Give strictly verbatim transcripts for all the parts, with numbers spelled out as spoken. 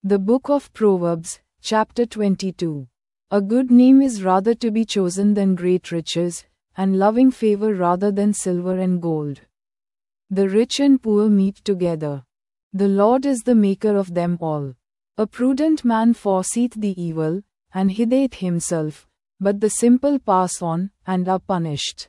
The Book of Proverbs, chapter twenty-two. A good name is rather to be chosen than great riches, and loving favor rather than silver and gold. The rich and poor meet together. The Lord is the maker of them all. A prudent man foreseeth the evil, and hideth himself, but the simple pass on, and are punished.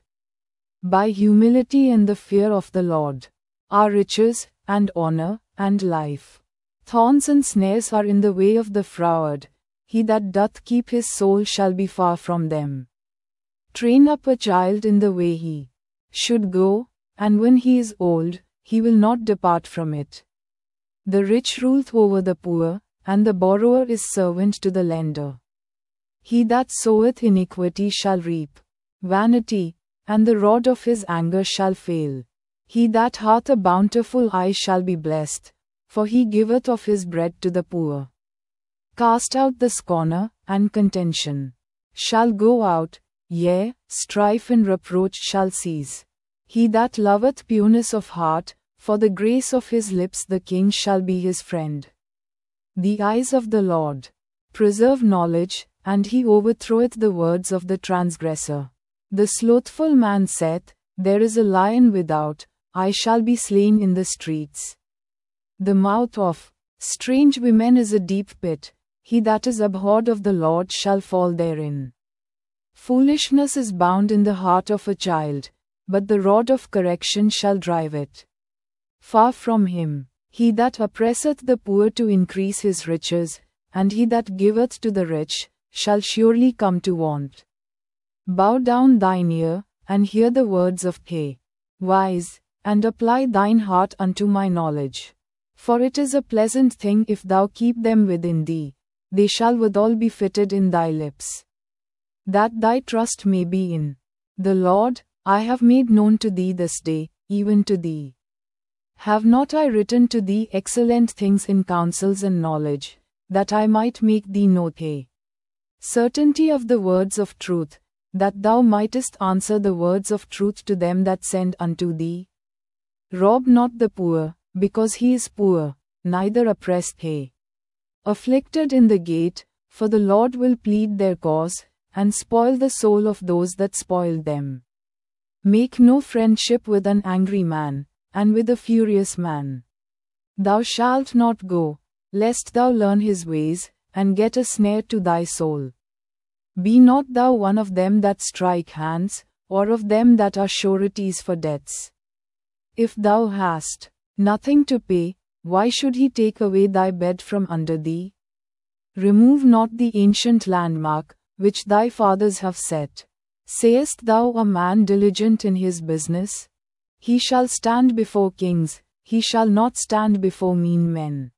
By humility and the fear of the Lord are riches, and honor, and life. Thorns and snares are in the way of the froward. He that doth keep his soul shall be far from them. Train up a child in the way he should go, and when he is old, he will not depart from it. The rich ruleth over the poor, and the borrower is servant to the lender. He that soweth iniquity shall reap vanity, and the rod of his anger shall fail. He that hath a bountiful eye shall be blessed, for he giveth of his bread to the poor. Cast out the scorner, and contention shall go out, yea, strife and reproach shall cease. He that loveth pureness of heart, for the grace of his lips the king shall be his friend. The eyes of the Lord preserve knowledge, and he overthroweth the words of the transgressor. The slothful man saith, There is a lion without, I shall be slain in the streets. The mouth of strange women is a deep pit. He that is abhorred of the Lord shall fall therein. Foolishness is bound in the heart of a child, but the rod of correction shall drive it far from him. He that oppresseth the poor to increase his riches, and he that giveth to the rich, shall surely come to want. Bow down thine ear, and hear the words of the wise, and apply thine heart unto my knowledge. For it is a pleasant thing if thou keep them within thee, they shall withal be fitted in thy lips. That thy trust may be in the Lord, I have made known to thee this day, even to thee. Have not I written to thee excellent things in counsels and knowledge, that I might make thee know the certainty of the words of truth, that thou mightest answer the words of truth to them that send unto thee? Rob not the poor, because he is poor, neither oppress the afflicted in the gate, for the Lord will plead their cause, and spoil the soul of those that spoil them. Make no friendship with an angry man, and with a furious man. Thou shalt not go, lest thou learn his ways, and get a snare to thy soul. Be not thou one of them that strike hands, or of them that are sureties for debts. If thou hast nothing to pay, why should he take away thy bed from under thee? Remove not the ancient landmark, which thy fathers have set. Sayest thou a man diligent in his business? He shall stand before kings, he shall not stand before mean men.